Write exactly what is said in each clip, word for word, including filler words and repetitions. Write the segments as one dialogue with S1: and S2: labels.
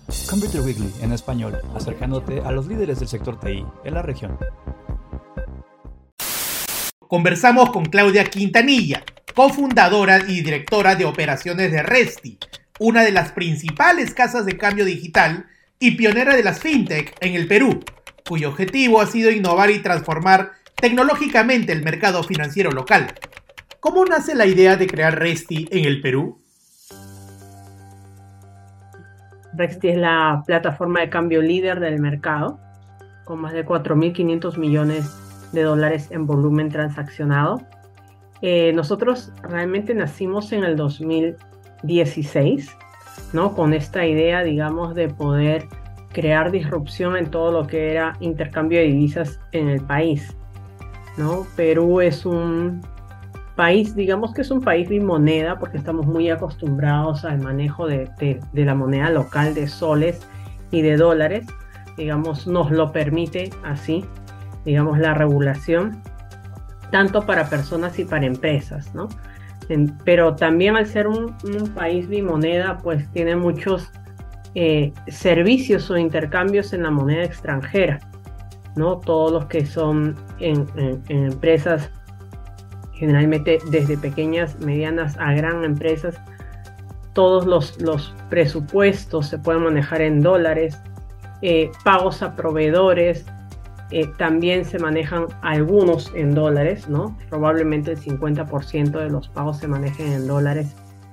S1: Computer Weekly en español, acercándote a los líderes del sector T I en la región.
S2: Conversamos con Claudia Quintanilla, cofundadora y directora de operaciones de Resti, una de las principales casas de cambio digital y pionera de las fintech en el Perú, cuyo objetivo ha sido innovar y transformar tecnológicamente el mercado financiero local. ¿Cómo nace la idea de crear Resti en el Perú?
S3: Resti es la plataforma de cambio líder del mercado, con más de cuatro mil quinientos millones de dólares en volumen transaccionado. Eh, nosotros realmente nacimos en el dos mil dieciséis, ¿no? Con esta idea, digamos, de poder crear disrupción en todo lo que era intercambio de divisas en el país, ¿no? Perú es un país, digamos que es un país bimoneda, porque estamos muy acostumbrados al manejo de, de, de la moneda local, de soles y de dólares. Digamos, nos lo permite así, digamos, la regulación, tanto para personas y para empresas, ¿no? En, pero también al ser un, un país bimoneda, pues tiene muchos eh, servicios o intercambios en la moneda extranjera, ¿no? Todos los que son en, en, en empresas, generalmente desde pequeñas, medianas a gran empresas, todos los, los presupuestos se pueden manejar en dólares, eh, pagos a proveedores, eh, también se manejan algunos en dólares, ¿no? Probablemente el cincuenta por ciento de los pagos se manejen en dólares.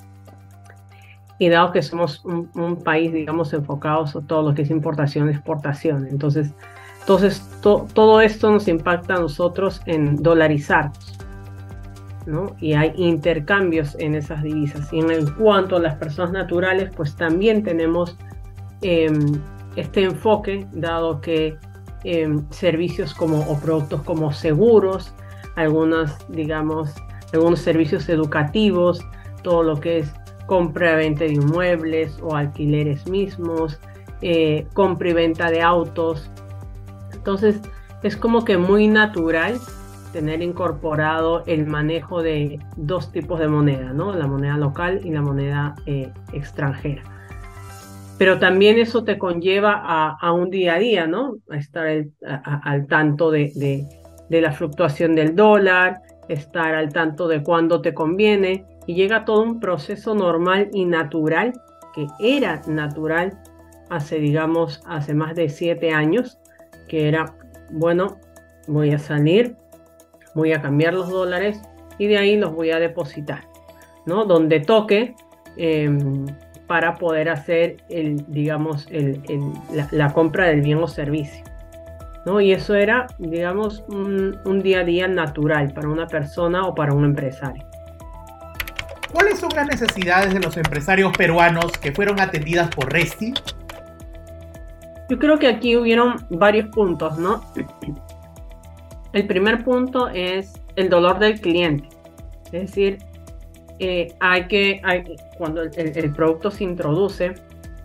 S3: Y dado que somos un, un país, digamos, enfocados a todo lo que es importación y exportación, entonces, entonces to, todo esto nos impacta a nosotros en dolarizarnos, ¿no? Y hay intercambios en esas divisas. Y en el cuanto a las personas naturales, pues también tenemos eh, este enfoque, dado que eh, servicios como, o productos como seguros, algunas, digamos, algunos servicios educativos, todo lo que es compra y venta de inmuebles o alquileres mismos, eh, compra y venta de autos. Entonces, es como que muy natural tener incorporado el manejo de dos tipos de moneda, ¿no? La moneda local y la moneda eh, extranjera. Pero también eso te conlleva a, a un día a día, ¿no? A estar el, a, al tanto de, de, de la fluctuación del dólar, estar al tanto de cuándo te conviene, y llega todo un proceso normal y natural, que era natural hace, digamos, hace más de siete años, que era, bueno, voy a salir, voy a cambiar los dólares y de ahí los voy a depositar, ¿no? Donde toque, eh, para poder hacer, el, digamos, el, el, la, la compra del bien o servicio, ¿no? Y eso era, digamos, un, un día a día natural para una persona o para un empresario.
S2: ¿Cuáles son las necesidades de los empresarios peruanos que fueron atendidas por Resti?
S3: Yo creo que aquí hubieron varios puntos, ¿no? El primer punto es el dolor del cliente. Es decir, eh, hay que, hay, cuando el, el producto se introduce,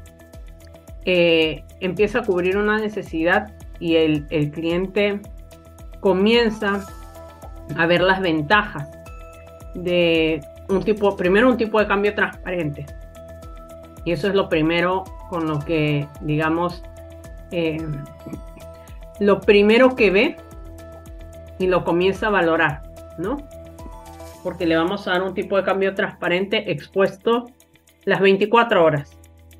S3: eh, empieza a cubrir una necesidad y el, el cliente comienza a ver las ventajas de un tipo, primero un tipo de cambio transparente. Y eso es lo primero con lo que, digamos, eh, lo primero que ve y lo comienza a valorar, ¿no? Porque le vamos a dar un tipo de cambio transparente expuesto las veinticuatro horas.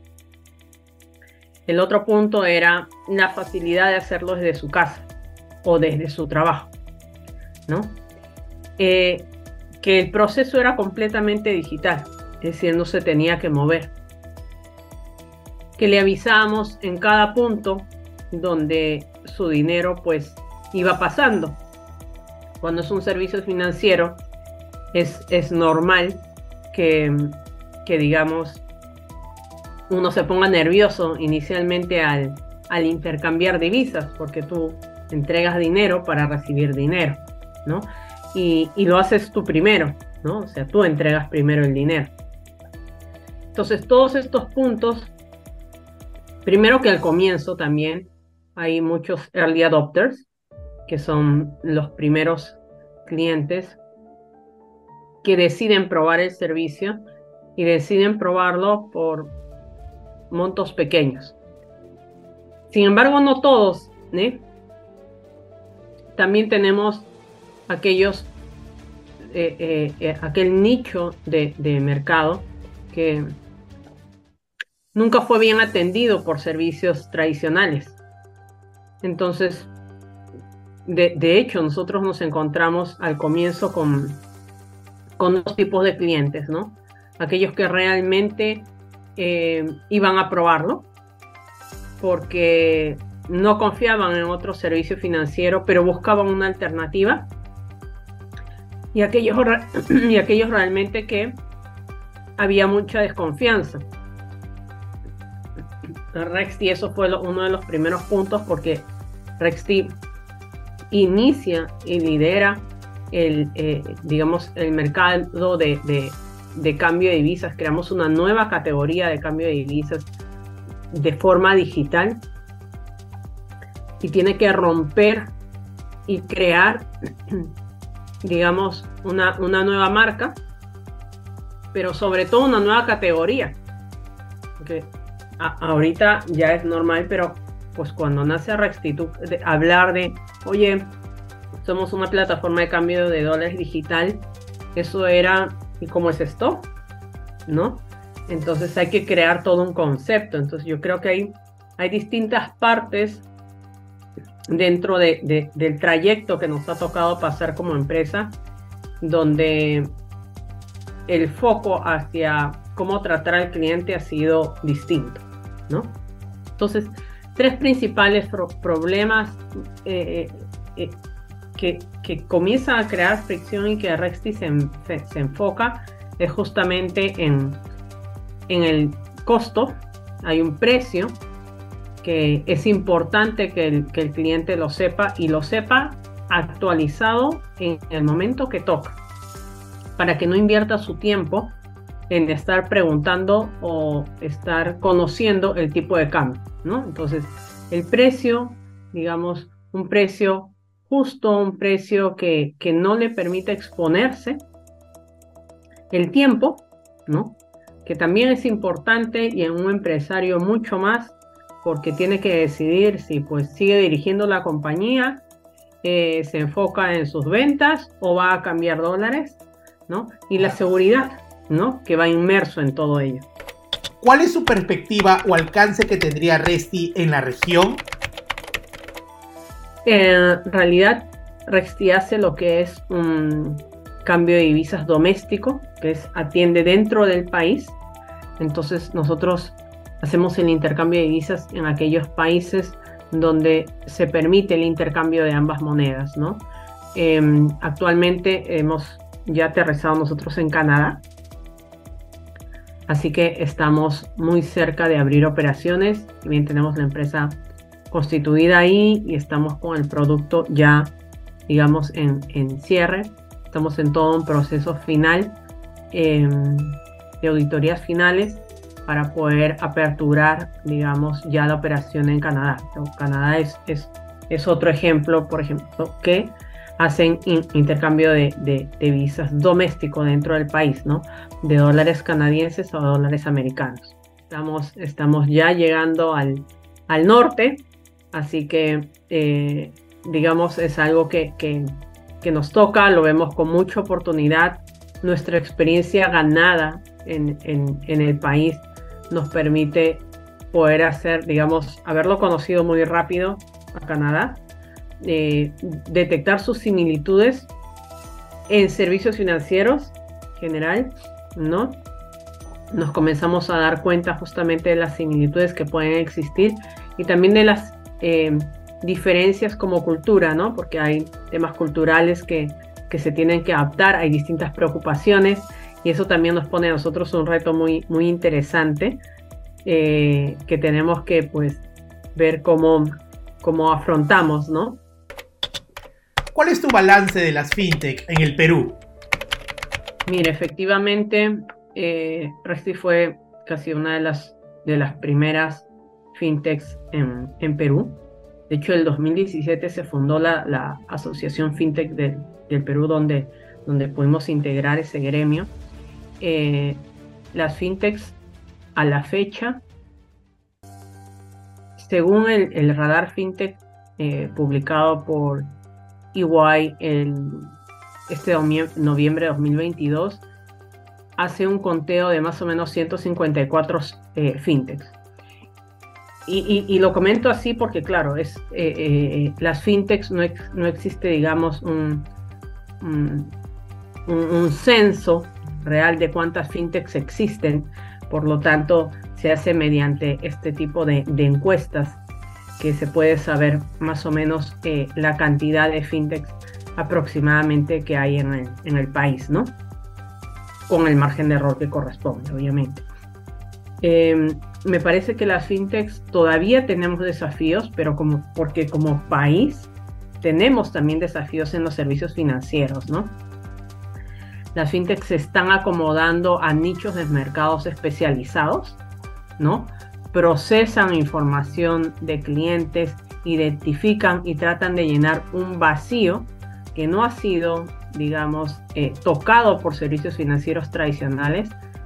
S3: El otro punto era la facilidad de hacerlo desde su casa o desde su trabajo, ¿no? Eh, que el proceso era completamente digital, es decir, no se tenía que mover. Que le avisábamos en cada punto donde su dinero pues iba pasando. Cuando es un servicio financiero, es, es normal que, que, digamos, uno se ponga nervioso inicialmente al, al intercambiar divisas, porque tú entregas dinero para recibir dinero, ¿no? Y, y lo haces tú primero, ¿no? O sea, tú entregas primero el dinero. Entonces, todos estos puntos, primero que al comienzo también hay muchos early adopters, que son los primeros clientes que deciden probar el servicio y deciden probarlo por montos pequeños, Sin embargo, no todos, ¿eh? También tenemos aquellos, eh, eh, eh, aquel nicho de, de mercado que nunca fue bien atendido por servicios tradicionales. Entonces, de, de hecho, nosotros nos encontramos al comienzo con, con dos tipos de clientes, ¿no? Aquellos que realmente eh, iban a probarlo porque no confiaban en otro servicio financiero, pero buscaban una alternativa. Y aquellos, y aquellos realmente que había mucha desconfianza. Rexti, eso fue lo, uno de los primeros puntos, porque Rexti inicia y lidera el, eh, digamos, el mercado de, de, de cambio de divisas. Creamos una nueva categoría de cambio de divisas de forma digital y tiene que romper y crear, digamos, una, una nueva marca, pero sobre todo una nueva categoría. Okay. A, ahorita ya es normal, pero pues cuando nace Rexti, de hablar de, oye, somos una plataforma de cambio de dólares digital, eso era, ¿y cómo es esto? ¿No? Entonces hay que crear todo un concepto. Entonces yo creo que hay, hay distintas partes dentro de, de, del trayecto que nos ha tocado pasar como empresa, donde el foco hacia cómo tratar al cliente ha sido distinto, ¿no? Entonces, tres principales pro problemas eh, eh, que, que comienzan a crear fricción y que Rexti se, se, se enfoca es justamente en, en el costo. Hay un precio que es importante que el, que el cliente lo sepa y lo sepa actualizado en el momento que toca, para que no invierta su tiempo en estar preguntando o estar conociendo el tipo de cambio, ¿no? Entonces, el precio, digamos, un precio justo, un precio que, que no le permita exponerse, el tiempo, ¿no? Que también es importante, y en un empresario mucho más, porque tiene que decidir si pues sigue dirigiendo la compañía, eh, se enfoca en sus ventas o va a cambiar dólares, ¿no? Y la seguridad, ¿no? Que va inmerso en todo ello.
S2: ¿Cuál es su perspectiva o alcance que tendría Rexti en la región?
S3: En realidad, Rexti hace lo que es un cambio de divisas doméstico, que es atiende dentro del país. Entonces nosotros hacemos el intercambio de divisas en aquellos países donde se permite el intercambio de ambas monedas, ¿no? Eh, actualmente hemos ya aterrizado nosotros en Canadá, así que estamos muy cerca de abrir operaciones. También tenemos la empresa constituida ahí y estamos con el producto ya, digamos, en, en cierre. Estamos en todo un proceso final eh, de auditorías finales para poder aperturar, digamos, ya la operación en Canadá. Entonces, Canadá es, es, es otro ejemplo, por ejemplo, que hacen in, intercambio de, de, de visas doméstico dentro del país, ¿no? De dólares canadienses a dólares americanos. Estamos, estamos ya llegando al, al norte, así que, eh, digamos, es algo que, que, que nos toca, lo vemos con mucha oportunidad. Nuestra experiencia ganada en, en, en el país nos permite poder hacer, digamos, haberlo conocido muy rápido a Canadá, eh, detectar sus similitudes en servicios financieros general, ¿no? Nos comenzamos a dar cuenta justamente de las similitudes que pueden existir y también de las eh, diferencias como cultura, ¿no? Porque hay temas culturales que, que se tienen que adaptar, hay distintas preocupaciones y eso también nos pone a nosotros un reto muy, muy interesante eh, que tenemos que pues ver cómo, cómo afrontamos, ¿no?
S2: ¿Cuál es tu balance de las fintech en el Perú?
S3: Mira, efectivamente, eh, Rexti fue casi una de las, de las primeras fintechs en, en Perú. De hecho, en el dos mil diecisiete se fundó la, la Asociación Fintech de, del Perú, donde, donde pudimos integrar ese gremio. Eh, las fintechs a la fecha según el, el radar FinTech eh, publicado por E Y el, este noviembre de dos mil veintidós, hace un conteo de más o menos ciento cincuenta y cuatro eh, FinTechs. Y, y, y lo comento así porque, claro, es, eh, eh, las FinTechs no, ex, no existe, digamos, un, un, un, un censo real de cuántas FinTechs existen. Por lo tanto, se hace mediante este tipo de, de encuestas que se puede saber más o menos eh, la cantidad de FinTechs aproximadamente que hay en el, en el país, ¿no? Con el margen de error que corresponde, obviamente. Eh, me parece que las FinTechs todavía tenemos desafíos, pero como, porque como país tenemos también desafíos en los servicios financieros, ¿no? Las FinTechs se están acomodando a nichos de mercados especializados, ¿no? Procesan información de clientes, identifican y tratan de llenar un vacío que no ha sido, digamos, eh, tocado por servicios financieros tradicionales,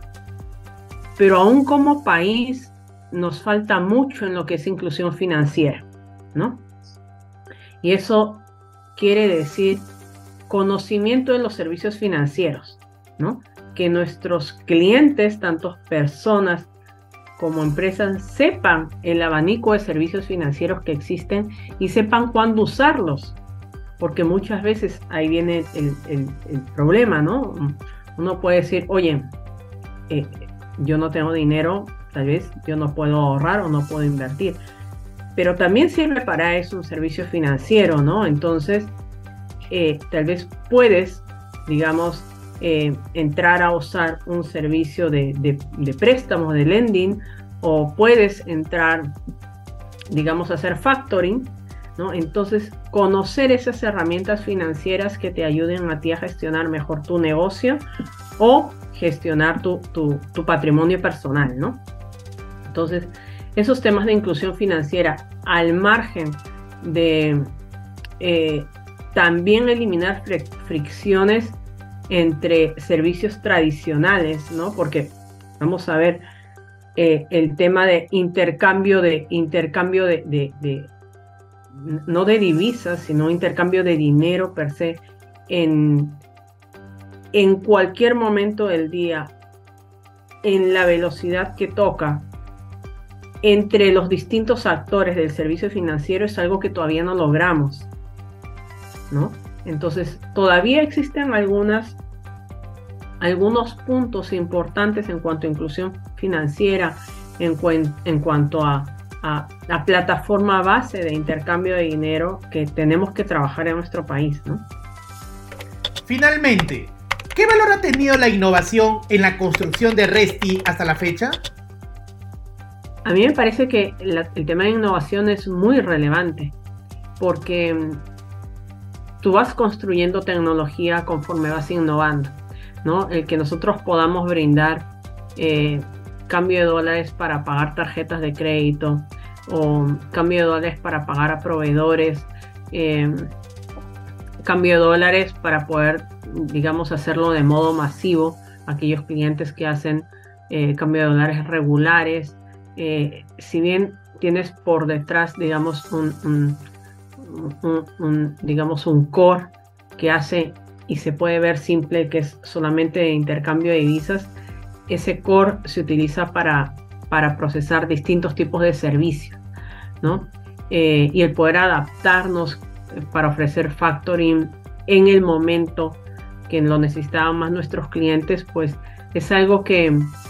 S3: pero aún como país nos falta mucho en lo que es inclusión financiera, ¿no? Y eso quiere decir conocimiento de los servicios financieros, ¿no? Que nuestros clientes, tanto personas como empresas, sepan el abanico de servicios financieros que existen y sepan cuándo usarlos, porque muchas veces ahí viene el, el, el problema, ¿no? Uno puede decir, oye, eh, yo no tengo dinero, tal vez yo no puedo ahorrar o no puedo invertir, pero también sirve para eso un servicio financiero, ¿no? Entonces, eh, tal vez puedes, digamos, eh, entrar a usar un servicio de, de, de préstamos, de lending, o puedes entrar, digamos, a hacer factoring, ¿no? Entonces, conocer esas herramientas financieras que te ayuden a ti a gestionar mejor tu negocio o gestionar tu, tu, tu patrimonio personal, ¿no? Entonces, esos temas de inclusión financiera, al margen de eh, también eliminar fr fricciones entre servicios tradicionales, ¿no? Porque vamos a ver eh, el tema de intercambio de intercambio de, de, de no de divisas, sino intercambio de dinero per se en, en cualquier momento del día, en la velocidad que toca, entre los distintos actores del servicio financiero, es algo que todavía no logramos, ¿no? Entonces, todavía existen algunas, algunos puntos importantes en cuanto a inclusión financiera, en, en cuanto a, a la plataforma base de intercambio de dinero que tenemos que trabajar en nuestro país, ¿no?
S2: Finalmente, ¿qué valor ha tenido la innovación en la construcción de Resti hasta la fecha?
S3: A mí me parece que la, el tema de innovación es muy relevante, porque tú vas construyendo tecnología conforme vas innovando, ¿no? El que nosotros podamos brindar eh, cambio de dólares para pagar tarjetas de crédito o cambio de dólares para pagar a proveedores, eh, cambio de dólares para poder, digamos, hacerlo de modo masivo, aquellos clientes que hacen eh, cambio de dólares regulares, eh, si bien tienes por detrás, digamos, un, un Un, un, digamos, un core que hace y se puede ver simple, que es solamente de intercambio de divisas, ese core se utiliza para, para procesar distintos tipos de servicios, ¿no? Eh, y el poder adaptarnos para ofrecer factoring en el momento que lo necesitaban más nuestros clientes, pues es algo que,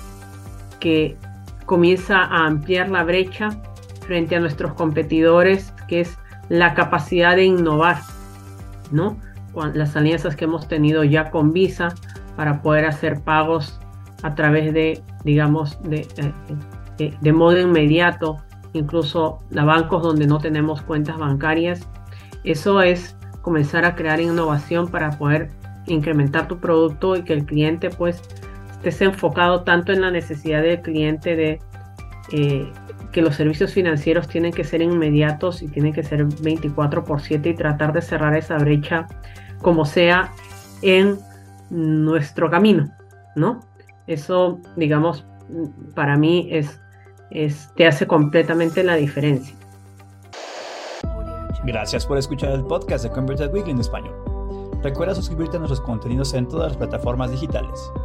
S3: que comienza a ampliar la brecha frente a nuestros competidores, que es la capacidad de innovar, ¿no? Las alianzas que hemos tenido ya con Visa para poder hacer pagos a través de, digamos, de, de, de modo inmediato, incluso a bancos donde no tenemos cuentas bancarias. Eso es comenzar a crear innovación para poder incrementar tu producto y que el cliente, pues, estés enfocado tanto en la necesidad del cliente de eh, que los servicios financieros tienen que ser inmediatos y tienen que ser veinticuatro por siete y tratar de cerrar esa brecha como sea en nuestro camino, ¿no? Eso, digamos, para mí es, es, te hace completamente la diferencia.
S1: Gracias por escuchar el podcast de Converted Weekly en español. Recuerda suscribirte a nuestros contenidos en todas las plataformas digitales.